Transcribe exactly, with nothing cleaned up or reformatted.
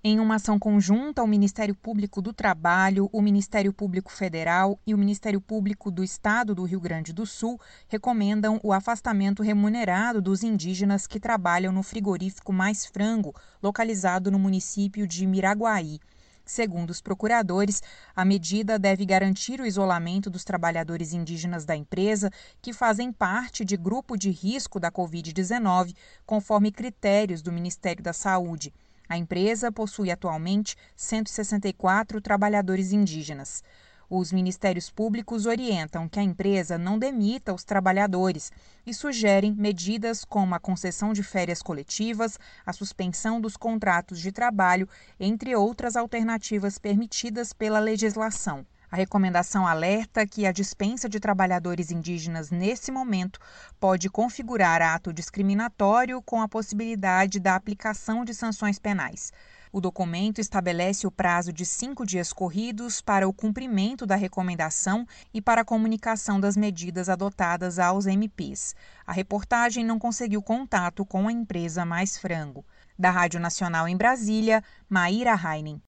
Em uma ação conjunta, o Ministério Público do Trabalho, o Ministério Público Federal e o Ministério Público do Estado do Rio Grande do Sul recomendam o afastamento remunerado dos indígenas que trabalham no frigorífico Mais Frango, localizado no município de Miraguaí. Segundo os procuradores, a medida deve garantir o isolamento dos trabalhadores indígenas da empresa que fazem parte de grupo de risco da covid dezenove, conforme critérios do Ministério da Saúde. A empresa possui atualmente cento e sessenta e quatro trabalhadores indígenas. Os ministérios públicos orientam que a empresa não demita os trabalhadores e sugerem medidas como a concessão de férias coletivas, a suspensão dos contratos de trabalho, entre outras alternativas permitidas pela legislação. A recomendação alerta que a dispensa de trabalhadores indígenas nesse momento pode configurar ato discriminatório com a possibilidade da aplicação de sanções penais. O documento estabelece o prazo de cinco dias corridos para o cumprimento da recomendação e para a comunicação das medidas adotadas aos M Ps. A reportagem não conseguiu contato com a empresa Mais Frango. Da Rádio Nacional em Brasília, Maíra Heinen.